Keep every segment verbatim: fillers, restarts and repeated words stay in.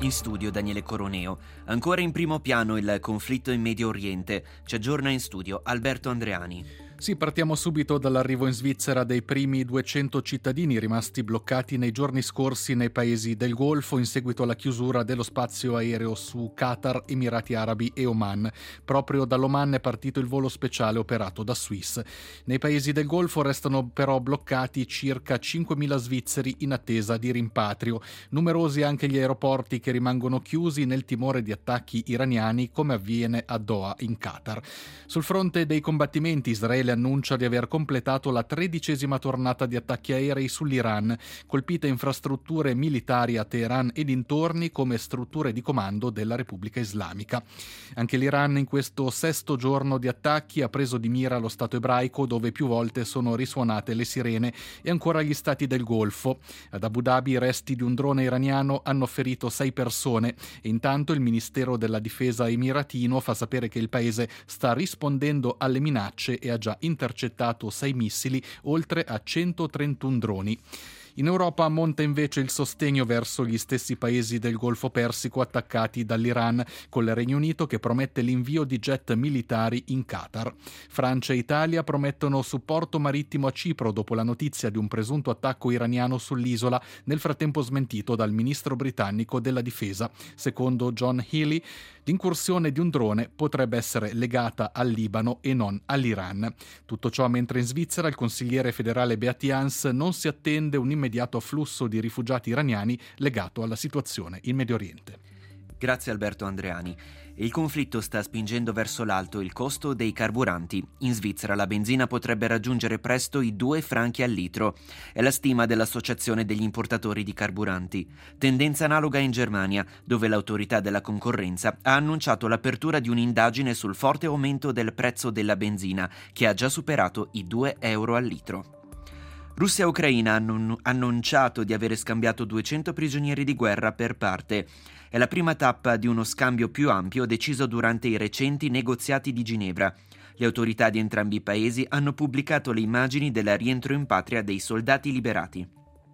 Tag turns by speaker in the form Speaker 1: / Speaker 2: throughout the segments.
Speaker 1: In studio Daniele Coroneo. Ancora in primo piano il conflitto in Medio Oriente. Ci aggiorna in studio Alberto Andreani.
Speaker 2: Sì, partiamo subito dall'arrivo in Svizzera dei primi duecento cittadini rimasti bloccati nei giorni scorsi nei paesi del Golfo in seguito alla chiusura dello spazio aereo su Qatar, Emirati Arabi e Oman. Proprio dall'Oman è partito il volo speciale operato da Swiss. Nei paesi del Golfo restano però bloccati circa cinquemila svizzeri in attesa di rimpatrio. Numerosi anche gli aeroporti che rimangono chiusi nel timore di attacchi iraniani, come avviene a Doha in Qatar. Sul fronte dei combattimenti, Israele annuncia di aver completato la tredicesima tornata di attacchi aerei sull'Iran, colpite infrastrutture militari a Teheran e dintorni come strutture di comando della Repubblica Islamica. Anche l'Iran in questo sesto giorno di attacchi ha preso di mira lo Stato ebraico, dove più volte sono risuonate le sirene, e ancora gli stati del Golfo. Ad Abu Dhabi i resti di un drone iraniano hanno ferito sei persone e intanto il Ministero della Difesa emiratino fa sapere che il paese sta rispondendo alle minacce e ha già intercettato sei missili, oltre a centotrentuno droni. In Europa monta invece il sostegno verso gli stessi paesi del Golfo Persico attaccati dall'Iran, con il Regno Unito che promette l'invio di jet militari in Qatar. Francia e Italia promettono supporto marittimo a Cipro dopo la notizia di un presunto attacco iraniano sull'isola, nel frattempo smentito dal ministro britannico della difesa. Secondo John Healey, l'incursione di un drone potrebbe essere legata al Libano e non all'Iran. Tutto ciò mentre in Svizzera il consigliere federale Beat Jans non si attende un immediato afflusso di rifugiati iraniani legato alla situazione in Medio Oriente.
Speaker 1: Grazie Alberto Andreani. Il conflitto sta spingendo verso l'alto il costo dei carburanti. In Svizzera la benzina potrebbe raggiungere presto i due franchi al litro. È la stima dell'Associazione degli importatori di carburanti. Tendenza analoga in Germania, dove l'autorità della concorrenza ha annunciato l'apertura di un'indagine sul forte aumento del prezzo della benzina, che ha già superato i due euro al litro. Russia e Ucraina hanno annunciato di avere scambiato duecento prigionieri di guerra per parte. È la prima tappa di uno scambio più ampio deciso durante i recenti negoziati di Ginevra. Le autorità di entrambi i paesi hanno pubblicato le immagini del rientro in patria dei soldati liberati.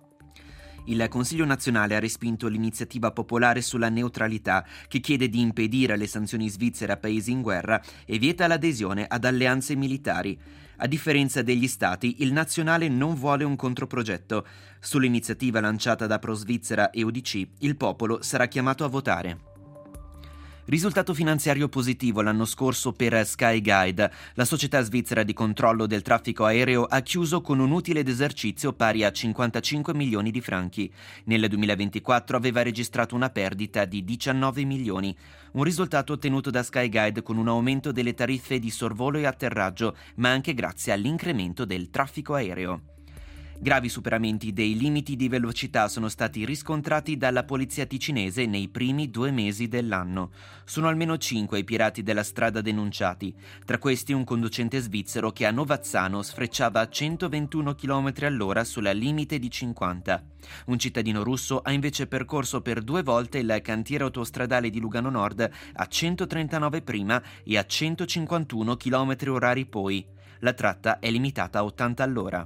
Speaker 1: Il Consiglio nazionale ha respinto l'iniziativa popolare sulla neutralità, che chiede di impedire le sanzioni svizzere a paesi in guerra e vieta l'adesione ad alleanze militari. A differenza degli stati, il nazionale non vuole un controprogetto. Sull'iniziativa lanciata da Pro Svizzera e U D C, il popolo sarà chiamato a votare. Risultato finanziario positivo l'anno scorso per Skyguide. La società svizzera di controllo del traffico aereo ha chiuso con un utile d'esercizio pari a cinquantacinque milioni di franchi. Nel duemilaventiquattro aveva registrato una perdita di diciannove milioni. Un risultato ottenuto da Skyguide con un aumento delle tariffe di sorvolo e atterraggio, ma anche grazie all'incremento del traffico aereo. Gravi superamenti dei limiti di velocità sono stati riscontrati dalla polizia ticinese nei primi due mesi dell'anno. Sono almeno cinque i pirati della strada denunciati, tra questi un conducente svizzero che a Novazzano sfrecciava a centoventuno chilometri all'ora sulla limite di cinquanta. Un cittadino russo ha invece percorso per due volte il cantiere autostradale di Lugano Nord a centotrentanove prima e a centocinquantuno chilometri orari poi. La tratta è limitata a ottanta all'ora.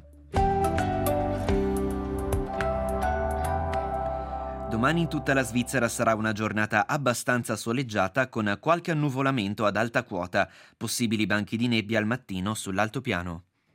Speaker 1: Domani in tutta la Svizzera sarà una giornata abbastanza soleggiata con qualche annuvolamento ad alta quota, possibili banchi di nebbia al mattino sull'altopiano.